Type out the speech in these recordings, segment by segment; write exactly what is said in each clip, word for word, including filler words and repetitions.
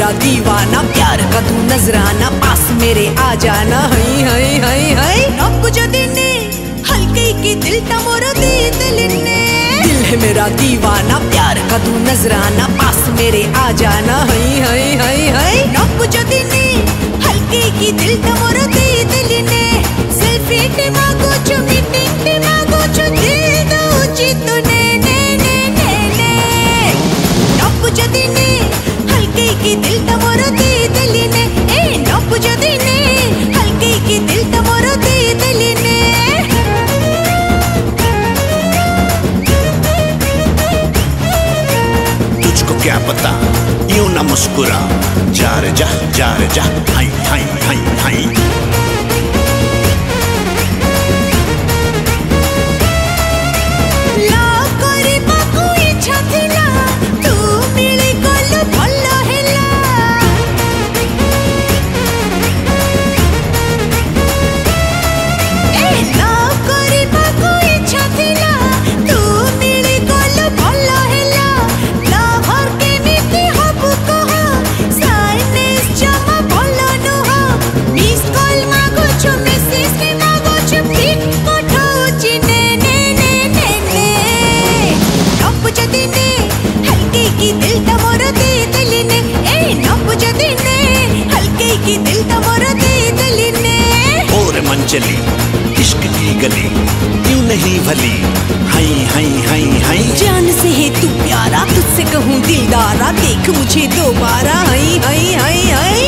मेरा दीवाना, प्यार का तू नजराना, पास मेरे आ जाना। हई हई हई हई नब जदिने हल्के की दिल तमोरो दी दिलने, दिल है मेरा दीवाना, प्यार का तू नजराना, पास मेरे आ जाना। हई हई हई हई नब जदिने हल्के की दिल तमोरो दी दिलने, सेल्फी टे मागो छु मीटिंग टे मागो छु दिल दो चितो ने ने ने ने ने नब जदिने हल्के की दिल तमोरो दी दिलने, ए नब जदिने हल्के की दिल तमोरो दी दिलने। तुझको क्या पता यूं ना मुस्कुरा, जा रे जा जा रे जा, हाय हाय हाय हाय। चली इश्क की गली यूं नहीं भली, हाय हाय हाय हाय। जान से है तू प्यारा, तुझसे कहूँ दिलदारा, देख मुझे दोबारा। हाय हाय हाय हाय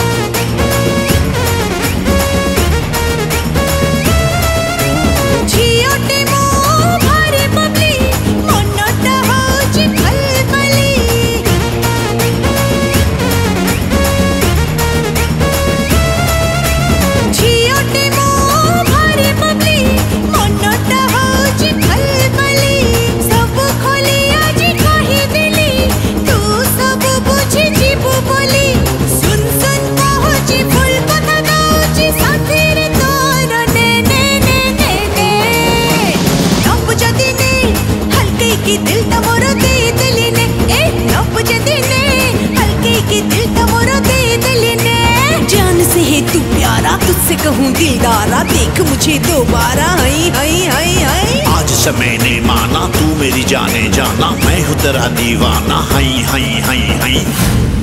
दिल तमोरो दे दिलने, ए नब जदिने हल्के की दिल तमोरो दे दिलने। जान से है तू प्यारा, तुझसे कहूँ दिलदारा, देख मुझे दोबारा। हाय हाय हाय हाय आज से मैंने माना, तू मेरी जाने जाना, मैं हूँ तेरा दीवाना। हाय हाय हाय हाय